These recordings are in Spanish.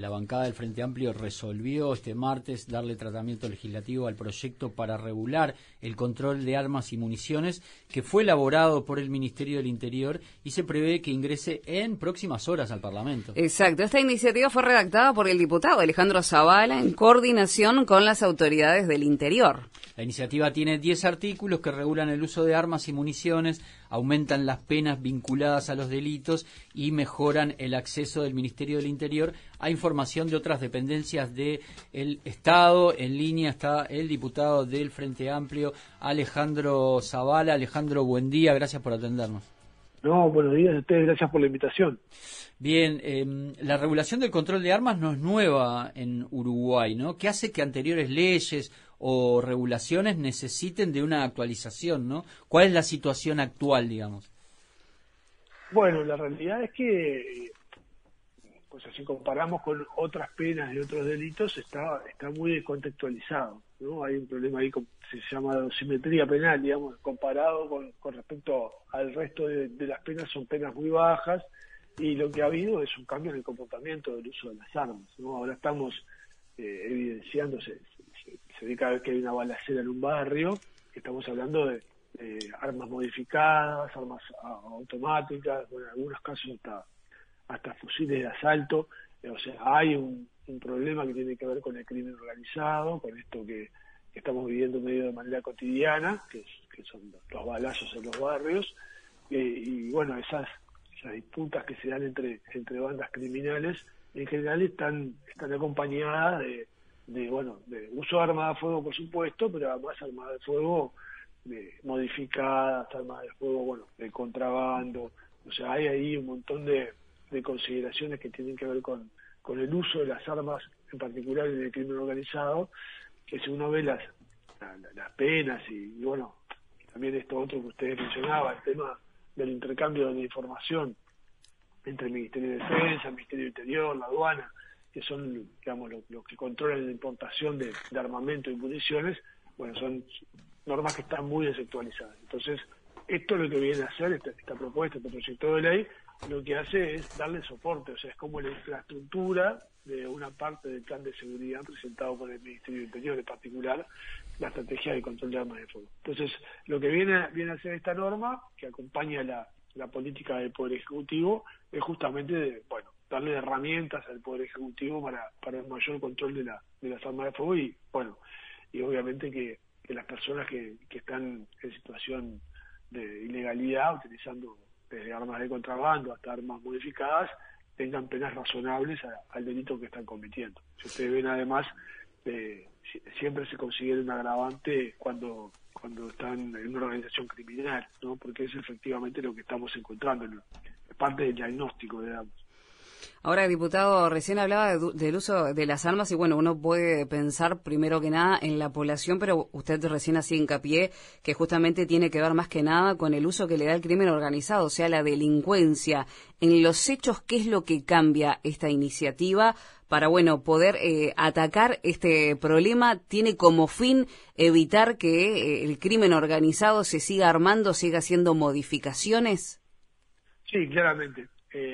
la bancada del Frente Amplio resolvió este martes darle tratamiento legislativo al proyecto para regular el control de armas y municiones que fue elaborado por el Ministerio del Interior y se prevé que ingrese en próximas horas al Parlamento. Exacto. Esta iniciativa fue redactada por el diputado Alejandro Zabala en coordinación con las autoridades del Interior. La iniciativa tiene 10 artículos que regulan el uso de armas y municiones, aumentan las penas vinculadas a los delitos y mejoran el acceso del Ministerio del Interior a información de otras dependencias del Estado. En línea está el diputado del Frente Amplio, Alejandro Zabala. Alejandro, buen día, gracias por atendernos. No, buenos días a ustedes, gracias por la invitación. Bien, la regulación del control de armas no es nueva en Uruguay, ¿no? ¿Qué hace que anteriores leyes o regulaciones necesiten de una actualización, ¿no? ¿Cuál es la situación actual, digamos? Bueno, la realidad es que, pues si comparamos con otras penas y otros delitos, está muy descontextualizado, ¿no? Hay un problema ahí, se llama dosimetría penal, digamos, comparado con respecto al resto de las penas, son penas muy bajas, y lo que ha habido es un cambio en el comportamiento del uso de las armas, ¿no? Ahora estamos evidenciando, se ve cada vez que hay una balacera en un barrio, que estamos hablando de armas modificadas, armas automáticas, bueno, en algunos casos hasta fusiles de asalto. O sea, hay un problema que tiene que ver con el crimen organizado, con esto que estamos viviendo medio de manera cotidiana, que son los balazos en los barrios, y bueno, esas disputas que se dan entre bandas criminales en general están acompañadas de uso de armas de fuego, por supuesto, pero además armas de fuego modificadas, armas de fuego, bueno, de contrabando. O sea, hay ahí un montón de consideraciones que tienen que ver con el uso de las armas, en particular en el crimen organizado, que si uno ve las penas y bueno, también esto otro que ustedes mencionaban, el tema del intercambio de información entre el Ministerio de Defensa, el Ministerio del Interior, la aduana, que son, digamos, los que controlan la importación de armamento y municiones, bueno, son normas que están muy desactualizadas. Entonces, esto es lo que viene a hacer, esta propuesta, este proyecto de ley, lo que hace es darle soporte, o sea, es como la infraestructura de una parte del plan de seguridad presentado por el Ministerio del Interior, en particular la estrategia de control de armas de fuego. Entonces, lo que viene a hacer esta norma, que acompaña la política del Poder Ejecutivo, es justamente darle herramientas al Poder Ejecutivo para el mayor control de las armas de fuego y obviamente que las personas que están en situación de ilegalidad, utilizando desde armas de contrabando hasta armas modificadas, tengan penas razonables al delito que están cometiendo. Si ustedes ven, además, siempre se considera un agravante cuando están en una organización criminal, ¿no? Porque es efectivamente lo que estamos encontrando, ¿no? Es parte del diagnóstico, digamos. Ahora, diputado, recién hablaba del uso de las armas y bueno, uno puede pensar primero que nada en la población, pero usted recién hacía hincapié que justamente tiene que ver más que nada con el uso que le da el crimen organizado, o sea, la delincuencia. En los hechos, ¿qué es lo que cambia esta iniciativa para, bueno, poder atacar este problema? ¿Tiene como fin evitar que el crimen organizado se siga armando, siga haciendo modificaciones? Sí, claramente.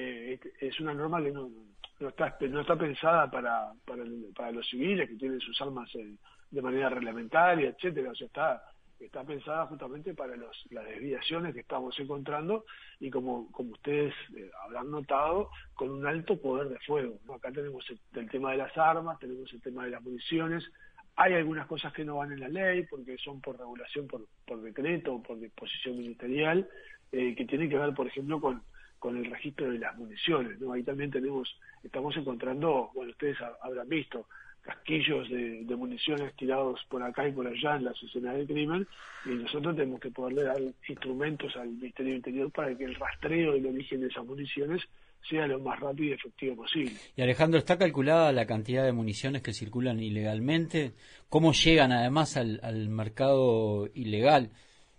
Es una norma que no está pensada para los civiles que tienen sus armas de manera reglamentaria, etcétera. O sea, está pensada justamente para las desviaciones que estamos encontrando y como ustedes habrán notado, con un alto poder de fuego, ¿no? Acá tenemos el tema de las armas, tenemos el tema de las municiones. Hay algunas cosas que no van en la ley porque son por regulación, por decreto o por disposición ministerial, que tienen que ver, por ejemplo, con el registro de las municiones, ¿no? Ahí también estamos encontrando, bueno, ustedes habrán visto casquillos de municiones tirados por acá y por allá en las escenas del crimen, y nosotros tenemos que poderle dar instrumentos al Ministerio del Interior para que el rastreo del origen de esas municiones sea lo más rápido y efectivo posible. Y Alejandro, ¿está calculada la cantidad de municiones que circulan ilegalmente? ¿Cómo llegan además al mercado ilegal?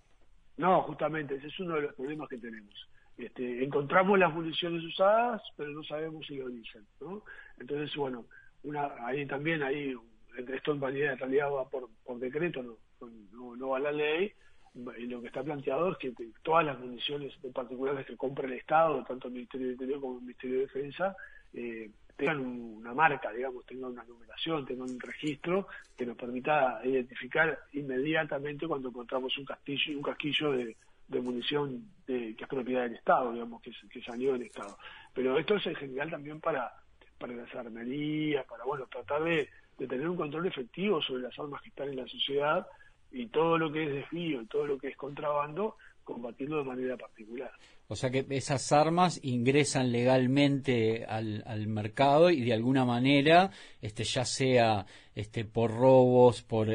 No, justamente, ese es uno de los problemas que tenemos. Encontramos las municiones usadas, pero no sabemos el origen, ¿no? Entonces, bueno, ahí también, esto en realidad va por decreto, no va la ley, y lo que está planteado es que todas las municiones en particular que compra el Estado, tanto el Ministerio del Interior como el Ministerio de Defensa, tengan una marca, digamos, tengan una numeración, tengan un registro que nos permita identificar inmediatamente cuando encontramos un casquillo de munición que es propiedad del Estado, digamos, que salió del Estado. Pero esto es en general también para las armerías, para, bueno, tratar de tener un control efectivo sobre las armas que están en la sociedad, y todo lo que es desvío y todo lo que es contrabando, combatirlo de manera particular. O sea que esas armas ingresan legalmente al mercado y de alguna manera, ya sea por robos, por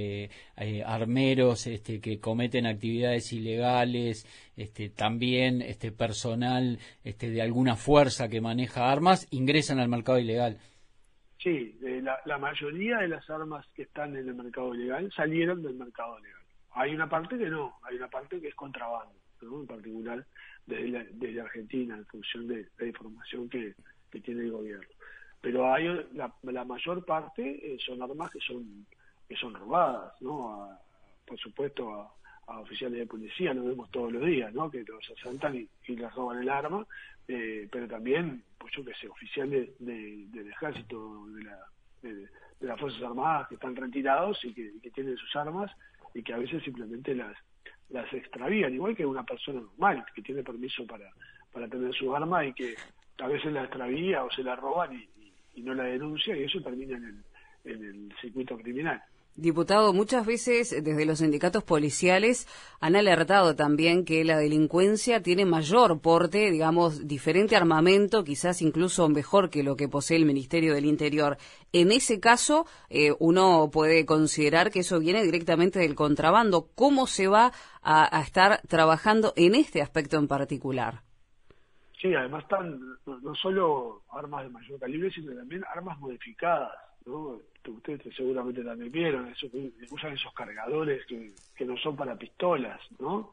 armeros que cometen actividades ilegales, también personal de alguna fuerza que maneja armas, ingresan al mercado ilegal. Sí, la mayoría de las armas que están en el mercado ilegal salieron del mercado legal. Hay una parte que no, hay una parte que es contrabando, ¿no? En particular desde Argentina, en función de la información que tiene el gobierno. Pero hay la mayor parte son armas que son robadas, ¿no? Por supuesto a oficiales de policía, lo vemos todos los días, ¿no? Que los asaltan y les roban el arma, pero también, pues yo qué sé, oficiales del ejército, de las Fuerzas Armadas que están retirados y que tienen sus armas y que a veces simplemente las extravían, igual que una persona normal que tiene permiso para tener su arma y que a veces la extravía o se la roban y no la denuncia, y eso termina en el circuito criminal. Diputado, muchas veces desde los sindicatos policiales han alertado también que la delincuencia tiene mayor porte, digamos, diferente armamento, quizás incluso mejor que lo que posee el Ministerio del Interior. En ese caso, uno puede considerar que eso viene directamente del contrabando. ¿Cómo se va a estar trabajando en este aspecto en particular? Sí, además están no solo armas de mayor calibre, sino también armas modificadas, ¿no? Ustedes seguramente también vieron eso, que usan esos cargadores que no son para pistolas, ¿no?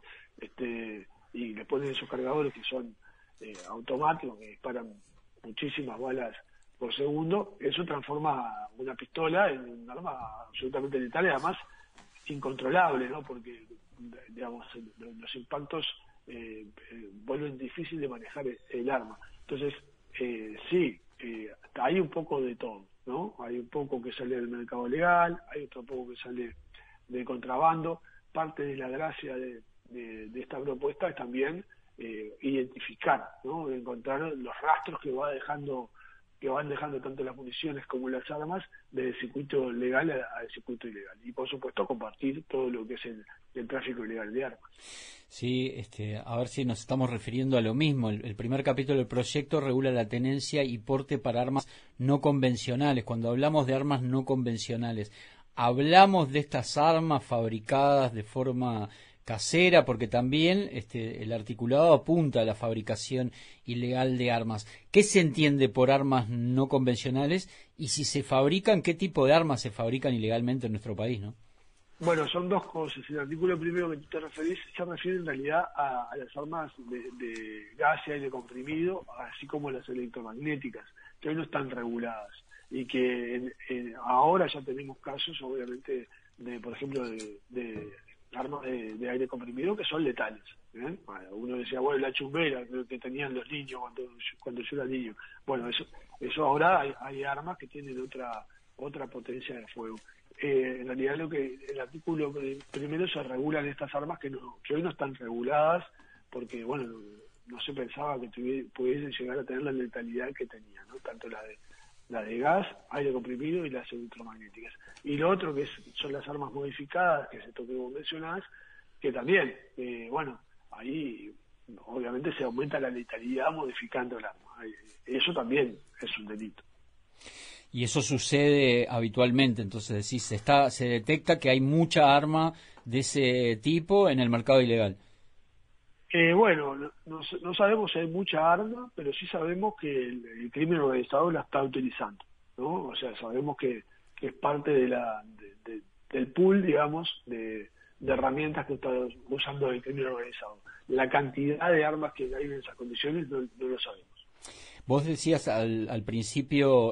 Y le ponen esos cargadores que son automáticos, que disparan muchísimas balas por segundo. Eso transforma una pistola en un arma absolutamente letal y además incontrolable, ¿no? Porque, digamos, los impactos vuelven difícil de manejar el arma. Entonces, sí, hay un poco de todo, ¿no? Hay un poco que sale del mercado legal, hay otro poco que sale del contrabando. Parte de la gracia de esta propuesta es también identificar, ¿no? Encontrar los rastros que van dejando tanto las municiones como las armas del circuito legal al circuito ilegal. Y por supuesto compartir todo lo que es el tráfico ilegal de armas. Sí, a ver si nos estamos refiriendo a lo mismo. El primer capítulo del proyecto regula la tenencia y porte para armas no convencionales. Cuando hablamos de armas no convencionales, hablamos de estas armas fabricadas de forma casera, porque también el articulado apunta a la fabricación ilegal de armas. ¿Qué se entiende por armas no convencionales? Y si se fabrican, ¿qué tipo de armas se fabrican ilegalmente en nuestro país, no? Bueno, son dos cosas. El artículo primero que tú te referís se refiere en realidad a las armas de gas y aire comprimido, así como las electromagnéticas, que hoy no están reguladas y que ahora ya tenemos casos, obviamente, por ejemplo, de armas de aire comprimido que son letales. Bueno, uno decía, bueno, la chumbera que tenían los niños cuando yo era niño. Bueno, eso ahora hay armas que tienen otra potencia de fuego. En realidad el artículo primero se regulan estas armas que hoy no están reguladas porque, bueno, no se pensaba que pudiesen llegar a tener la letalidad que tenían, ¿no? Tanto la de gas, aire comprimido y las electromagnéticas. Y lo otro que son las armas modificadas, que como mencionás, que también, bueno, ahí obviamente se aumenta la letalidad modificando el arma. Eso también es un delito. Y eso sucede habitualmente, entonces decís, se detecta que hay mucha arma de ese tipo en el mercado ilegal. Bueno, no sabemos si hay mucha arma, pero sí sabemos que el crimen organizado la está utilizando, ¿no? O sea, sabemos que es parte del pool, digamos, de herramientas que está usando el crimen organizado. La cantidad de armas que hay en esas condiciones no lo sabemos. Vos decías al principio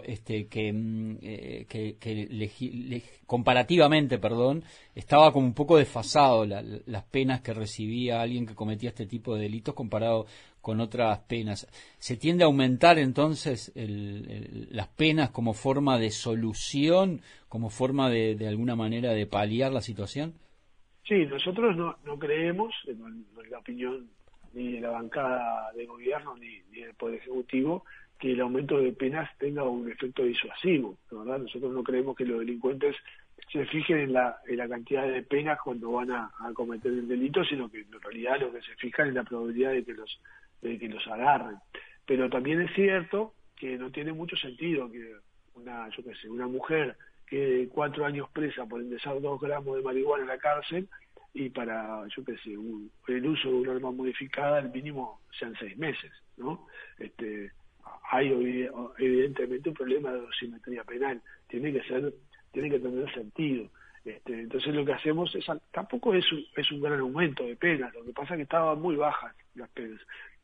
comparativamente, estaba como un poco desfasado las penas que recibía alguien que cometía este tipo de delitos comparado con otras penas. ¿Se tiende a aumentar entonces las penas como forma de solución, como forma de alguna manera de paliar la situación? Sí, nosotros no creemos, en la opinión ni de la bancada de gobierno ni del Poder Ejecutivo, que el aumento de penas tenga un efecto disuasivo, ¿verdad? Nosotros no creemos que los delincuentes se fijen en la cantidad de penas cuando van a cometer el delito, sino que en realidad lo que se fijan es la probabilidad de que los agarren. Pero también es cierto que no tiene mucho sentido que una mujer quede 4 años presa por ingresar 2 gramos de marihuana en la cárcel y para, el uso de un arma modificada el mínimo sean 6 meses, ¿no? Hay evidentemente un problema de dosimetría penal, tiene que tener sentido. Entonces lo que hacemos tampoco es un gran aumento de penas, lo que pasa es que estaban muy bajas las penas.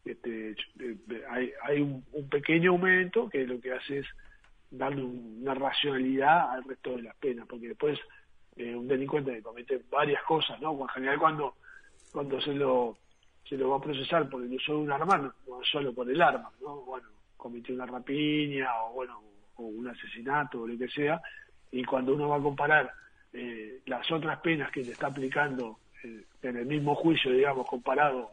Hay un pequeño aumento que lo que hace es darle una racionalidad al resto de las penas, porque después un delincuente que comete varias cosas, ¿no? En general cuando se lo va a procesar por el uso de un arma, no solo por el arma, ¿no? Bueno, cometió una rapiña o un asesinato o lo que sea, y cuando uno va a comparar las otras penas que le está aplicando en el mismo juicio, digamos, comparado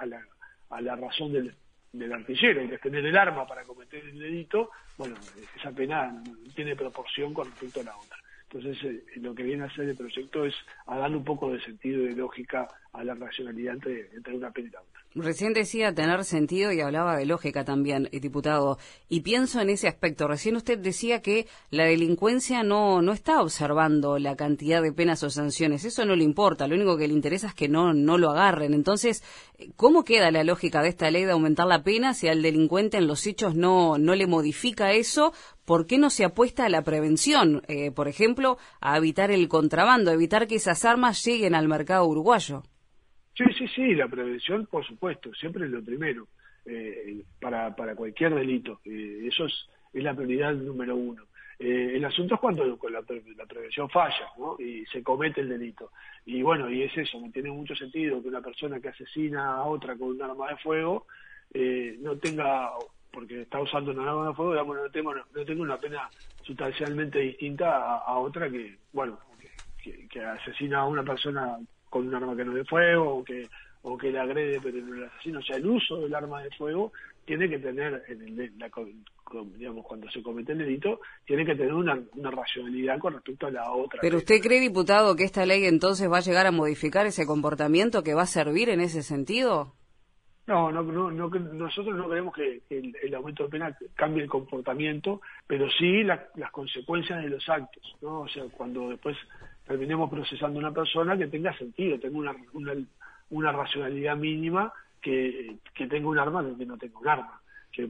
a la razón del artillero, que es tener el arma para cometer el delito, bueno, esa pena no tiene proporción con respecto a la otra. Entonces, lo que viene a hacer el proyecto es a darle un poco de sentido y de lógica a la racionalidad entre una pena y la otra. Recién decía tener sentido y hablaba de lógica también, diputado. Y pienso en ese aspecto. Recién usted decía que la delincuencia no está observando la cantidad de penas o sanciones. Eso no le importa. Lo único que le interesa es que no lo agarren. Entonces, ¿cómo queda la lógica de esta ley de aumentar la pena si al delincuente en los hechos no le modifica eso? ¿Por qué no se apuesta a la prevención? Por ejemplo, a evitar el contrabando, a evitar que esas armas lleguen al mercado uruguayo. Sí, la prevención, por supuesto, siempre es lo primero, para cualquier delito. Eso es la prioridad número 1. El asunto es cuando la prevención falla, ¿no? Y se comete el delito. Y bueno, y es eso, no tiene mucho sentido que una persona que asesina a otra con un arma de fuego no tenga, porque está usando un arma de fuego, digamos, no tenga una pena sustancialmente distinta a otra que, bueno, que asesina a una persona con un arma que no es de fuego o que le agrede pero no le asesina. O sea, el uso del arma de fuego tiene que tener, digamos, cuando se comete el delito, tiene que tener una racionalidad con respecto a la otra. ¿Pero usted cree, diputado, que esta ley entonces va a llegar a modificar ese comportamiento, que va a servir en ese sentido? No, nosotros no creemos que el aumento de pena cambie el comportamiento, pero sí las consecuencias de los actos, ¿no? O sea, cuando después terminemos procesando a una persona, que tenga sentido, tenga una racionalidad mínima, que tenga un arma, que no tenga un arma, que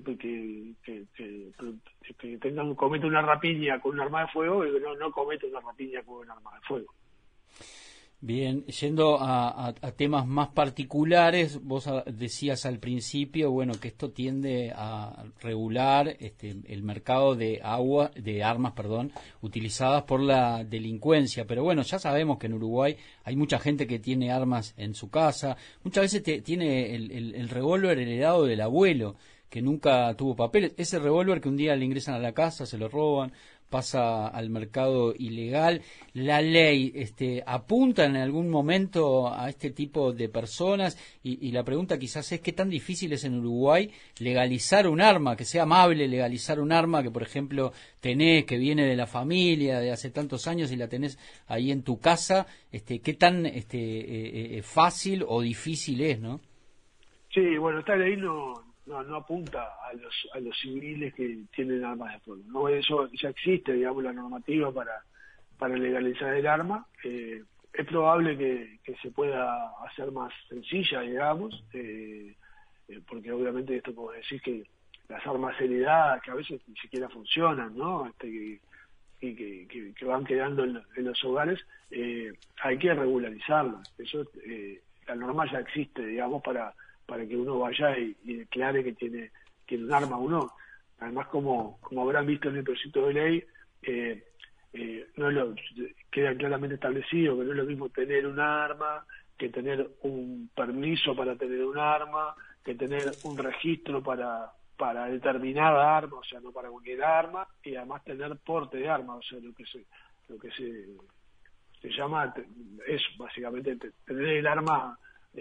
cometa una rapiña con un arma de fuego y que no cometa una rapiña con un arma de fuego. Bien, yendo a temas más particulares, vos decías al principio, bueno, que esto tiende a regular el mercado de armas, utilizadas por la delincuencia, pero bueno, ya sabemos que en Uruguay hay mucha gente que tiene armas en su casa, muchas veces tiene el revólver heredado del abuelo, que nunca tuvo papeles, ese revólver que un día le ingresan a la casa, se lo roban, pasa al mercado ilegal. ¿La ley apunta en algún momento a este tipo de personas? Y la pregunta quizás es ¿qué tan difícil es en Uruguay legalizar un arma, que sea amable legalizar un arma que, por ejemplo, tenés, que viene de la familia de hace tantos años y la tenés ahí en tu casa? ¿Qué tan fácil o difícil es, no? Sí, bueno, esta ley no apunta a los civiles que tienen armas de fuego, ¿no? Eso ya existe, digamos, la normativa para legalizar el arma. Es probable que se pueda hacer más sencilla, digamos, porque obviamente esto puedo decir que las armas heredadas, que a veces ni siquiera funcionan, ¿no? Que van quedando en los hogares, hay que regularizarlas. Eso, la norma ya existe, digamos, para que uno vaya y declare que tiene un arma o no. Además, como habrán visto en el proyecto de ley, queda claramente establecido que no es lo mismo tener un arma que tener un permiso para tener un arma, que tener un registro para determinada arma, o sea, no para cualquier arma, y además tener porte de arma, o sea, lo que se llama eso, básicamente tener el arma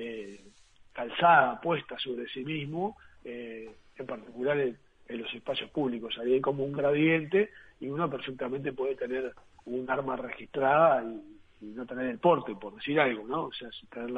calzada, puesta sobre sí mismo, en particular en los espacios públicos. Ahí hay como un gradiente y uno perfectamente puede tener un arma registrada y no tener el porte, por decir algo, ¿no? O sea, tener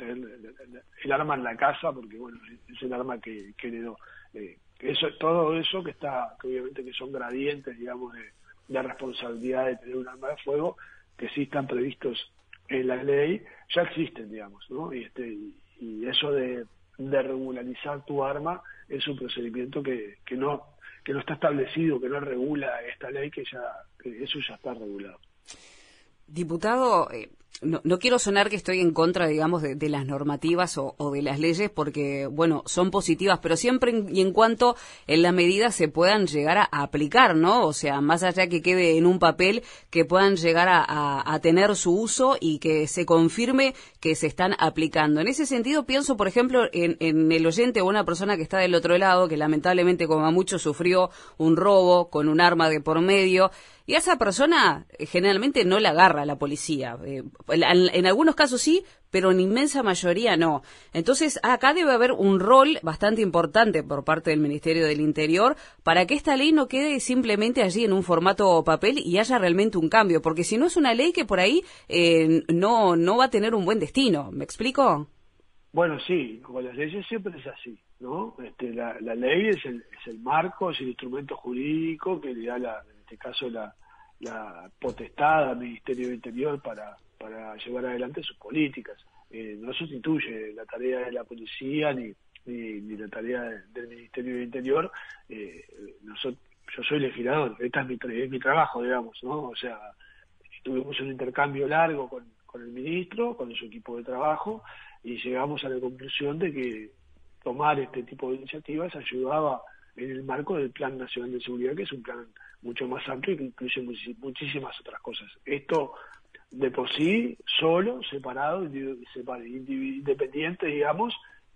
el arma en la casa, porque bueno, es el arma que heredó. Todo eso que obviamente que son gradientes, digamos, de responsabilidad de tener un arma de fuego, que sí están previstos en la ley, ya existen, digamos, ¿no? Y eso de regularizar tu arma es un procedimiento que no está establecido, que no regula esta ley, que eso ya está regulado. Diputado, no quiero sonar que estoy en contra, digamos, de las normativas o de las leyes, porque, bueno, son positivas, pero siempre y en cuanto en la medida se puedan llegar a aplicar, ¿no? O sea, más allá que quede en un papel, que puedan llegar a tener su uso y que se confirme que se están aplicando. En ese sentido, pienso, por ejemplo, en el oyente o una persona que está del otro lado, que lamentablemente, como a muchos, sufrió un robo con un arma de por medio, y a esa persona generalmente no la agarra la policía. En algunos casos sí, pero en inmensa mayoría no. Entonces, acá debe haber un rol bastante importante por parte del Ministerio del Interior para que esta ley no quede simplemente allí en un formato papel y haya realmente un cambio, porque si no es una ley que por ahí no va a tener un buen destino. ¿Me explico? Bueno, sí, con las leyes siempre es así, ¿no? La ley es el marco, es el instrumento jurídico que le da en este caso la potestad al Ministerio del Interior para llevar adelante sus políticas. No sustituye la tarea de la policía ni la tarea del Ministerio del Interior. Yo soy legislador, es mi trabajo, digamos, ¿no? O sea, tuvimos un intercambio largo con el ministro, con su equipo de trabajo, y llegamos a la conclusión de que tomar este tipo de iniciativas ayudaba en el marco del Plan Nacional de Seguridad, que es un plan mucho más amplio y que incluye muchísimas otras cosas. Esto de por sí, solo, separado, independiente, digamos,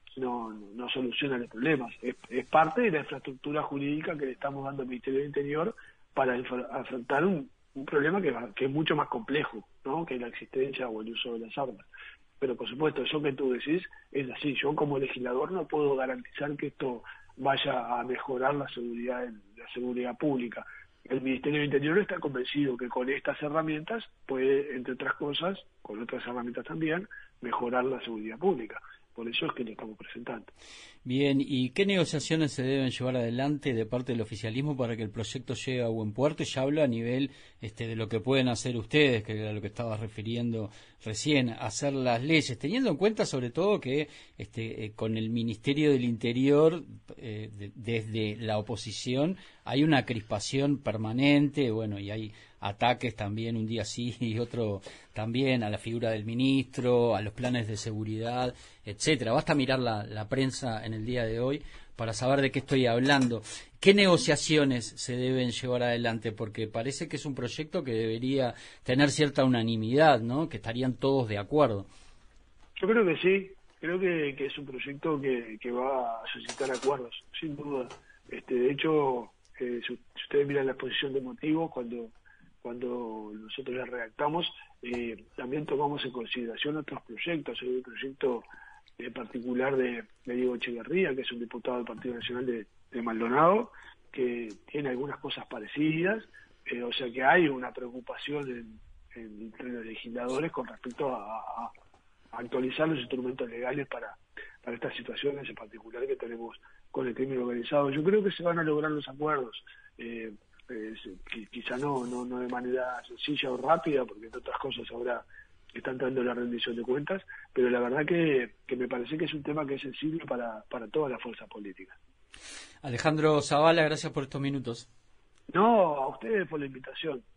no soluciona los problemas. Es parte de la infraestructura jurídica que le estamos dando al Ministerio del Interior para enfrentar un problema que es mucho más complejo, ¿no?, que la existencia o el uso de las armas. Pero por supuesto, eso que tú decís es así. Yo como legislador no puedo garantizar que esto vaya a mejorar la seguridad pública. El Ministerio del Interior está convencido que con estas herramientas puede, entre otras cosas, con otras herramientas también, mejorar la seguridad pública. Por eso es que lo estamos presentando. Bien, ¿y qué negociaciones se deben llevar adelante de parte del oficialismo para que el proyecto llegue a buen puerto? Ya hablo a nivel de lo que pueden hacer ustedes, que era lo que estabas refiriendo recién, hacer las leyes, teniendo en cuenta sobre todo que con el Ministerio del Interior, desde la oposición, hay una crispación permanente, bueno, y hay ataques también, un día sí y otro también, a la figura del ministro, a los planes de seguridad, etcétera. Basta mirar la prensa en el día de hoy para saber de qué estoy hablando. ¿Qué negociaciones se deben llevar adelante? Porque parece que es un proyecto que debería tener cierta unanimidad, ¿no?, que estarían todos de acuerdo. Yo creo que sí, creo que es un proyecto que va a suscitar acuerdos, sin duda. De hecho, si ustedes miran la exposición de motivos, cuando nosotros la redactamos, también tomamos en consideración otros proyectos. Hay un proyecto en particular de Diego Echeverría, que es un diputado del Partido Nacional de Maldonado, que tiene algunas cosas parecidas, o sea que hay una preocupación entre los legisladores con respecto a actualizar los instrumentos legales para estas situaciones en particular que tenemos con el crimen organizado. Yo creo que se van a lograr los acuerdos, quizá no de manera sencilla o rápida, porque entre otras cosas ahora están dando la rendición de cuentas, pero la verdad que me parece que es un tema que es sensible para todas las fuerzas políticas. Alejandro Zavala, gracias por estos minutos. No, a ustedes por la invitación.